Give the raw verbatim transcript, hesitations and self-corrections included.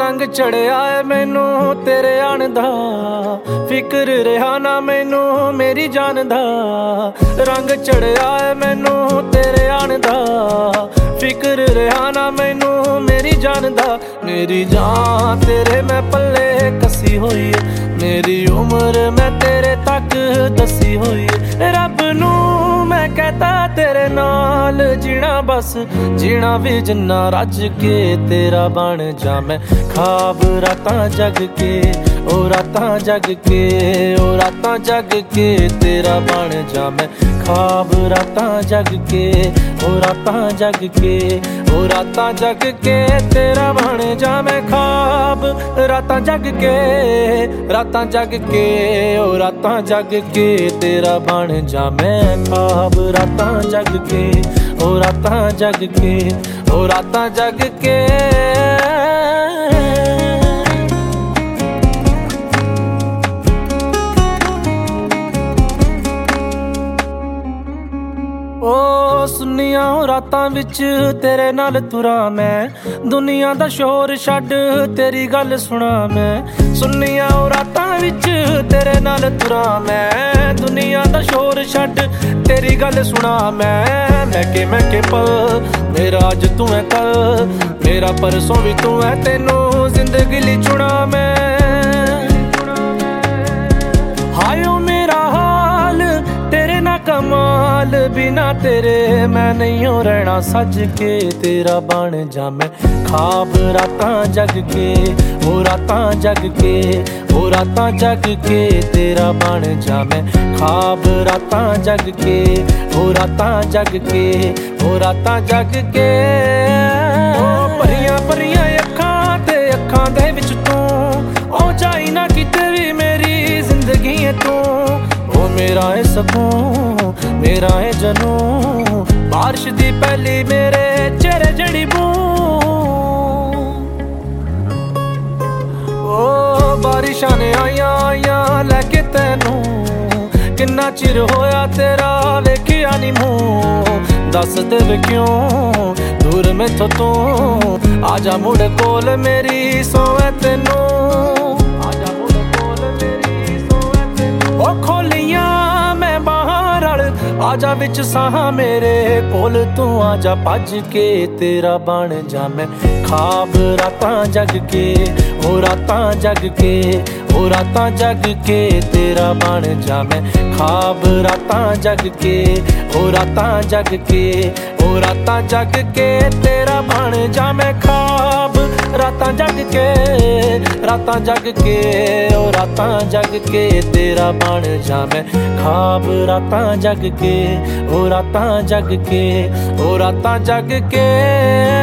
रंग चढ़िया है मैनू तेरे आने दा, फिक्र रहा ना मैनू मेरी जान दा। रंग चढ़िया है मैनू तेरे आने दा, फिक्र रहा ना मैनू मेरी जान दा। मेरी जान तेरे मैं पल्ले कसी हुई है, मेरी उम्र मैं तेरे तक दसी हुई है। रब नू मैं कहता तेरे नाल जीना, बस जीना भी जिन्ना रज के तेरा बन जा मैं। ख्वाब रातां जग के ओ रातां जग के ओ रातां जग के तेरा बन जा मैं। ख्वाब रातां जग के ओ रातां जग के ओ रातां जग के तेरा बन जा मैं। ख्वाब रातां जग के रातां जग के ओ रातां जग के तेरा बन जा मैं। ख्वाब रातां जग के ओ रातां जग के ओ रातां जग के। ओ सुनिया रातां विच तेरे नाल तुरा मैं, दुनिया दा शोर छड्ड तेरी गल सुना मैं। सुनिया रातां विच तेरे नाल तुरा मैं, दुनिया दा शोर छड्ड तेरी गल सुना मैं। मैं के मैं के पल मेरा अज तू है कल, मेरा परसों भी तू है, तेनू जिंदगी ली चुना मैं। हाय ओ मेरा हाल तेरे ना कमाल, बिना तेरे मैं नहीं हो रहना सज के तेरा बन जा मैं। ख्वाब रातां जग के ओ रातां जग के ओ रातां जग के तेरा बन जा मैं। ख्वाब रातां जग के ओ रातां जग के ओ रातां जग के। ओ भरियां भरियां अखां ते अखां दे विच तू, ओ जाई ना किते भी मेरी जिंदगी है तू। ओ मेरा है सकून मेरा है जनू, बारिश दी पहली मेरे चेहरे जड़ी बूंद। ओ बारिशां ने आइयां आइयां लैके तैनू, किन्ना चिर होया तेरा वेखिया नी मूं। दस दे वे क्यों दूर मैथों तू, आजा मुड़ कोल मेरी सोवे तेनू। आजा मुड़ कोल मेरी सोवे तेनू। ओ खोलियां मैं बाहर अल आजा विच साहां मेरे कोल तू, आजा भज के तेरा बन जा मैं। ख्वाब रातां जग के ओ रातां जग के ओ रातां जग के तेरा बन जा मैं। ख्वाब रातां जग के ओ रातां जग के ओ रातां जग के तेरा बन जा मैं। ख्वाब रातां जग के रातां जग के ओ रातां जग के तेरा बन जा मैं। ख्वाब रातां जग के ओ रातां जग के ओ रातां जग के।